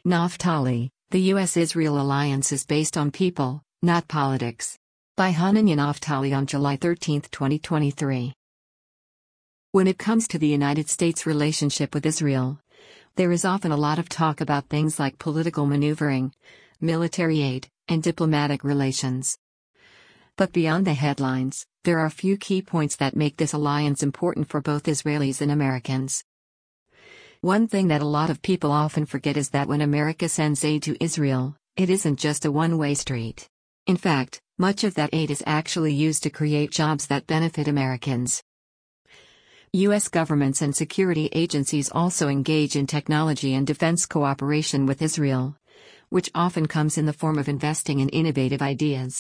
Naftali, the U.S.-Israel alliance is based on people, not politics. By Hananya Naftali on July 13, 2023. When it comes to the United States' relationship with Israel, there is often a lot of talk about things like political maneuvering, military aid, and diplomatic relations. But beyond the headlines, there are a few key points that make this alliance important for both Israelis and Americans. One thing that a lot of people often forget is that when America sends aid to Israel, it isn't just a one-way street. In fact, much of that aid is actually used to create jobs that benefit Americans. U.S. governments and security agencies also engage in technology and defense cooperation with Israel, which often comes in the form of investing in innovative ideas.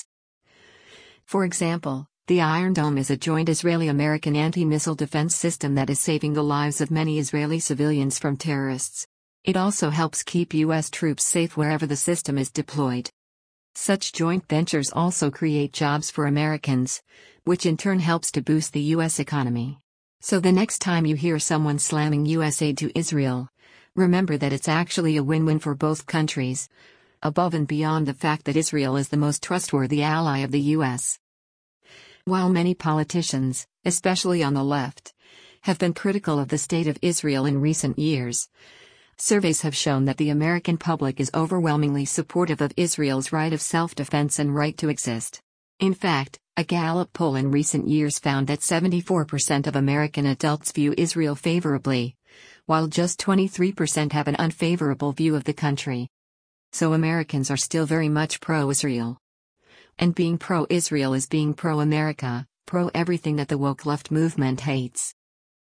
For example, the Iron Dome is a joint Israeli-American anti-missile defense system that is saving the lives of many Israeli civilians from terrorists. It also helps keep U.S. troops safe wherever the system is deployed. Such joint ventures also create jobs for Americans, which in turn helps to boost the U.S. economy. So the next time you hear someone slamming U.S. aid to Israel, remember that it's actually a win-win for both countries, above and beyond the fact that Israel is the most trustworthy ally of the U.S. While many politicians, especially on the left, have been critical of the state of Israel in recent years, surveys have shown that the American public is overwhelmingly supportive of Israel's right of self-defense and right to exist. In fact, a Gallup poll in recent years found that 74% of American adults view Israel favorably, while just 23% have an unfavorable view of the country. So Americans are still very much pro-Israel. And being pro-Israel is being pro-America, pro-everything that the woke left movement hates.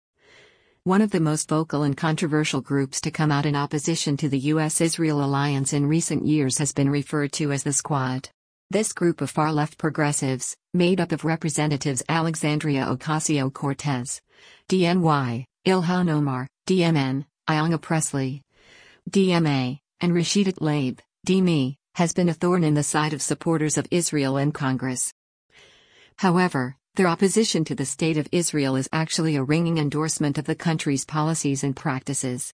One of the most vocal and controversial groups to come out in opposition to the U.S.-Israel alliance in recent years has been referred to as the Squad. This group of far-left progressives, made up of Representatives Alexandria Ocasio-Cortez, DNY, Ilhan Omar, DMN, Ayanna Pressley, DMA, and Rashida Tlaib, DME, has been a thorn in the side of supporters of Israel in Congress. However, their opposition to the state of Israel is actually a ringing endorsement of the country's policies and practices.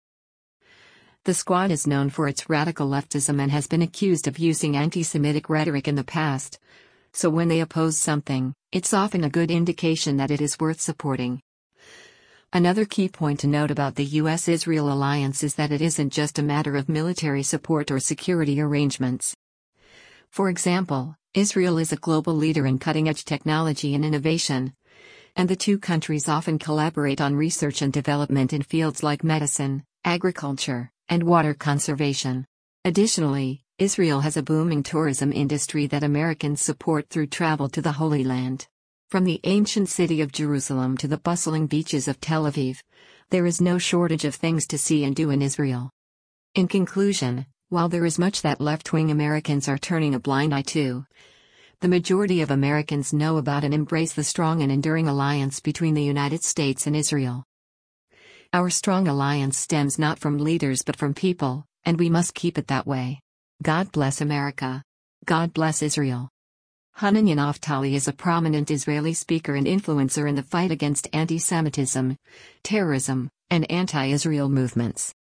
The Squad is known for its radical leftism and has been accused of using anti-Semitic rhetoric in the past, so when they oppose something, it's often a good indication that it is worth supporting. Another key point to note about the U.S.-Israel alliance is that it isn't just a matter of military support or security arrangements. For example, Israel is a global leader in cutting-edge technology and innovation, and the two countries often collaborate on research and development in fields like medicine, agriculture, and water conservation. Additionally, Israel has a booming tourism industry that Americans support through travel to the Holy Land. From the ancient city of Jerusalem to the bustling beaches of Tel Aviv, there is no shortage of things to see and do in Israel. In conclusion, while there is much that left-wing Americans are turning a blind eye to, the majority of Americans know about and embrace the strong and enduring alliance between the United States and Israel. Our strong alliance stems not from leaders but from people, and we must keep it that way. God bless America. God bless Israel. Hananya Naftali is a prominent Israeli speaker and influencer in the fight against anti-Semitism, terrorism, and anti-Israel movements.